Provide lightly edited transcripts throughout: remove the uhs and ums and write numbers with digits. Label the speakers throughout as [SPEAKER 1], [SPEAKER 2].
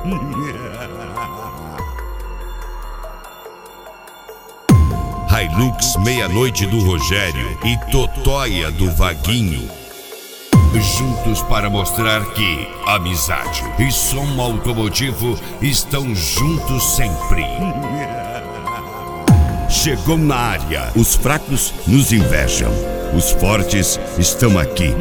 [SPEAKER 1] Hilux Meia-Noite do Rogério e Totóia do Vaguinho. Juntos para mostrar que amizade e som automotivo estão juntos sempre. Chegou na área. Os fracos nos invejam. Os fortes estão aqui.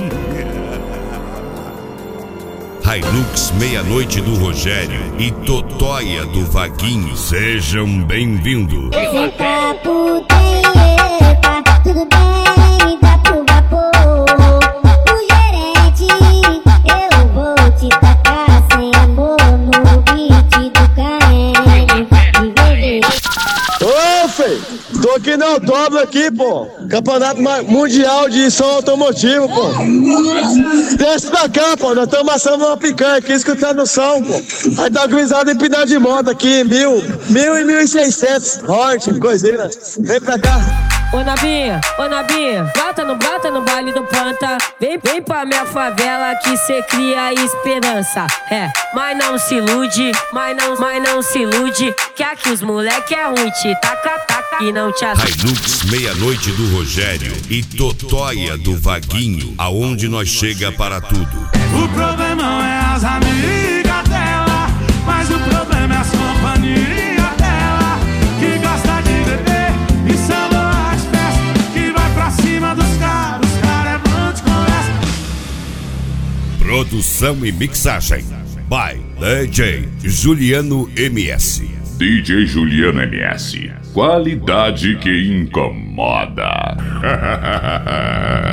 [SPEAKER 1] Hilux Meia-Noite do Rogério e Totóia do Vaguinho. Sejam bem-vindos.
[SPEAKER 2] Eita puteta, tudo bem, dá pro vapor. O gerente, eu vou te tacar sem amor no beat do KM.
[SPEAKER 3] Ô, Fê! Tô aqui na Dobra aqui, pô. Campeonato Mundial de Som Automotivo, pô. Desce pra cá, pô. Nós estamos assando uma picanha aqui, escutando o som, pô. Aí tá guisado em pneu de moto aqui, 1.000 e 1.600. Horte, coisinha. Vem pra cá.
[SPEAKER 4] Ô Nabinha, brota no baile do planta. Vem pra minha favela que cê cria esperança. Mas não se ilude, mas não se ilude, que aqui os moleque é ruim, te taca e não te assusta.
[SPEAKER 1] Hilux Meia-Noite do Rogério e Totóia do Vaguinho, aonde nós chega para tudo.
[SPEAKER 5] O problema não é as amigas dela, mas o problema é as companhias dela, que gosta de beber e celular de festa, que vai pra cima dos caras, os caras é bom de conversa.
[SPEAKER 1] Produção e mixagem by DJ Juliano MS.
[SPEAKER 6] DJ Juliano MS. Qualidade que incomoda.